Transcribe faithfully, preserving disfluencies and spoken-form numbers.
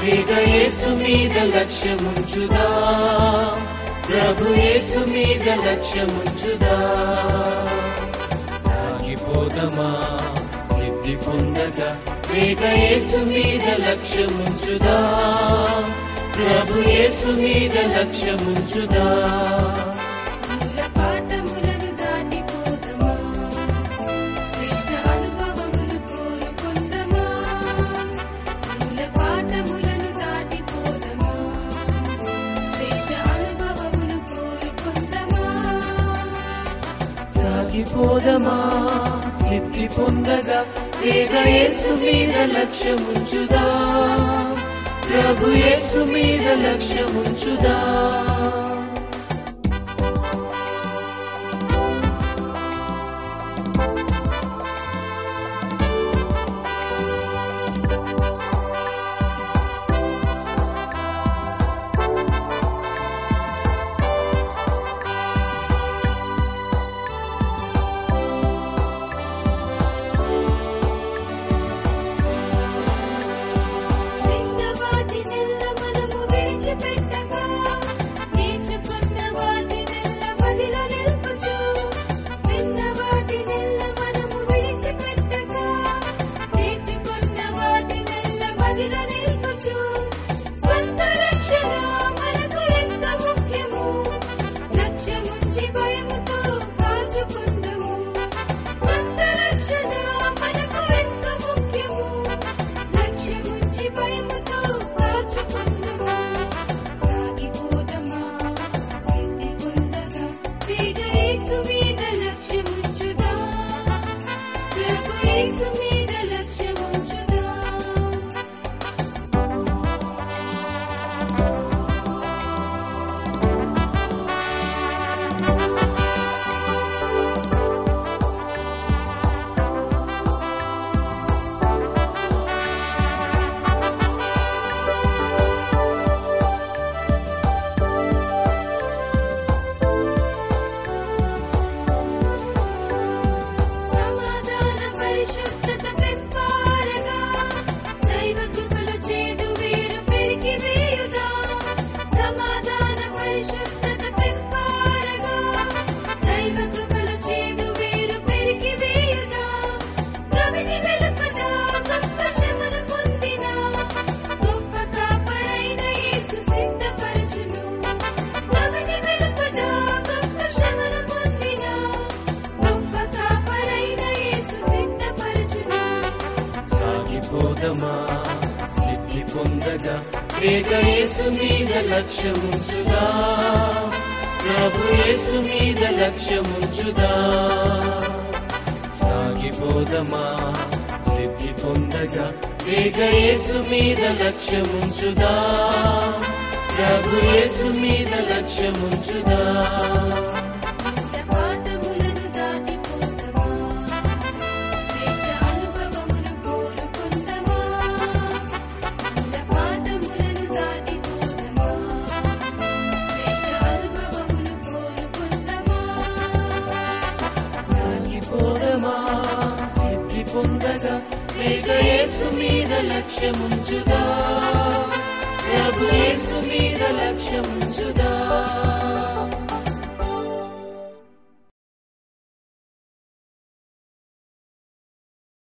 వేగ యేసు మీద లక్ష్యముంచుదా, ప్రభు యేసు మీద లక్ష్యముంచుదా. సాగిపోదమా సిద్ధి పొందగా, వేగ యేసు మీద లక్ష్యముంచుదా, ప్రభు యేసు మీద లక్ష్యముంచుదా. సాగిపోదమా సిద్ధి పొందగా, వేగ యేసు మీద లక్ష్యముంచుదా, ప్రభు యేసు మీద లక్ష్యముంచుదా. సాగిపోదమా సిద్ధి పొందగా, వేగ యేసు మీద లక్ష్యముంచుదా, ప్రభు యేసు మీద లక్ష్యముంచుదా. సాగిపోదమా సిద్ధి పొందగా, వేగ యేసు మీద లక్ష్యముంచుదా, ప్రభు యేసు మీద లక్ష్యముంచుదా. సిద్ధి పొందగా, వేగ యేసు మీద లక్ష్యముంచుదా, ప్రభు యేసు మీద లక్ష్యముంచుదా.